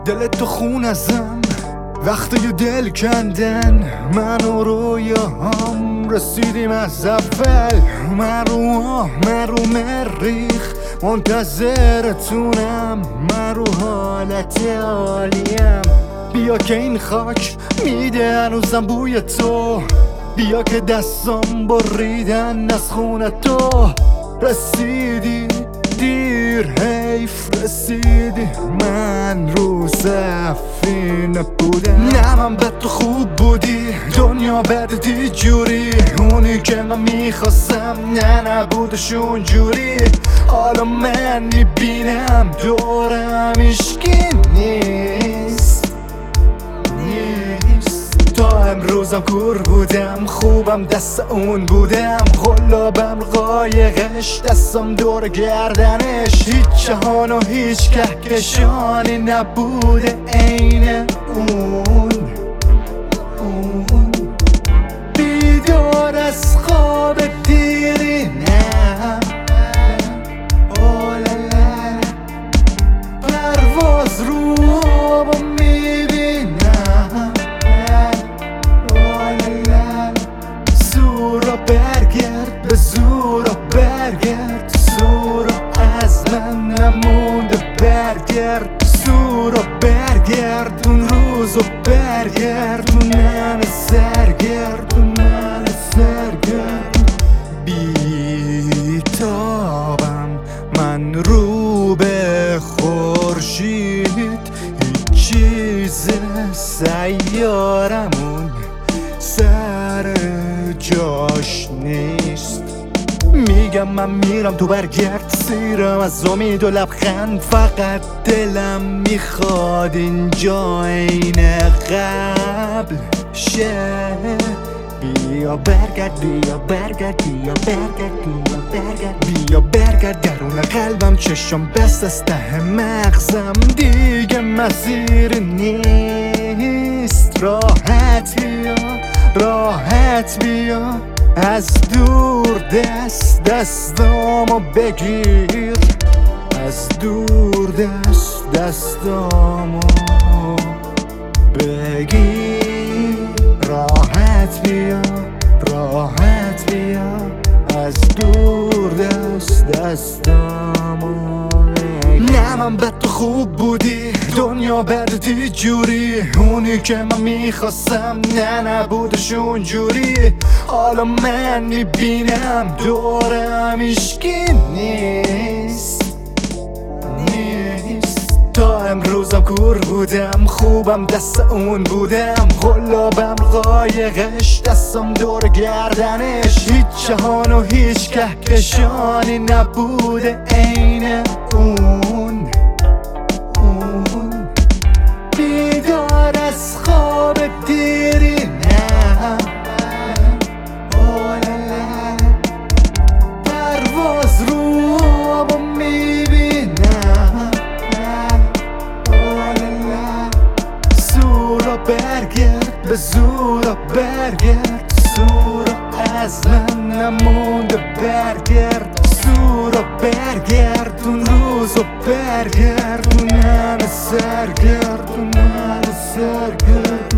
دلت تو خون ازم وقتی دل کندن من و رویاهام رسیدیم از اول. من رو مریخ منتظرتونم، من رو حالت عالیم. بیا که این خاک میده هنوزم بوی تو، بیا که دستام بریدن از خون تو. رسیدی دیر حیف رسیدی، من رو سفینه بودم. نه من به تو خوب بودی، دنیا بدی جوری، اونی که من میخواستم نه نبودش اونجوری. حالا من میبینم دورم هیچکی نیست. تا امروزم کور بودم، خوبم دست اون بودم، قلابم قایقش دستم دور گردنش. هیچ جهان و هیچ کهکشانی نبوده عین اون. بیدار از خواب دیری نه، اولالا پرواز رو آبو میبینم. زورا برگرد به زورا برگرد، زورا از من نمونده برگرد. زورا برگرد اون روزو برگرد، من سرگرد بیتابم من رو به خورشید. هیچ چیز سیارمون سر جاش نیست. میگم من میرم تو برگرد، سیرم از امید و لبخند. فقط دلم میخواد اینجا عین قبل شه. بیا برگرد بیا برگرد بیا برگرد بیا برگرد بیا برگرد درون قلبم، چشم بست از ته مغزم. دیگه مسیر نیست، راحت بیا راحت بیا. از دور دستامو بگیر، از دور دستامو بگیر. راحت بیا راحت بیا، از دور دستامو بگیر. نه من به تو خوب بودی، دنیا بدی جوری، اونی که من میخواستم نه نبودش اونجوری. حالا من میبینم دورم هیچکی نیست. تا امروزم کور بودم، خوبم دست اون بودم، قلابم قایقش دستم دور گردنش. هیچ جهان و هیچ کهکشانی نبوده عین اون. بیدار از خواب دیری نه، اولالا پرواز رو آبو میبینم. اولالا زورا برگرد به زورا برگرد، زورا از من نمونده برگرد. زورا برگرد اون روزو برگرد، من سرگرد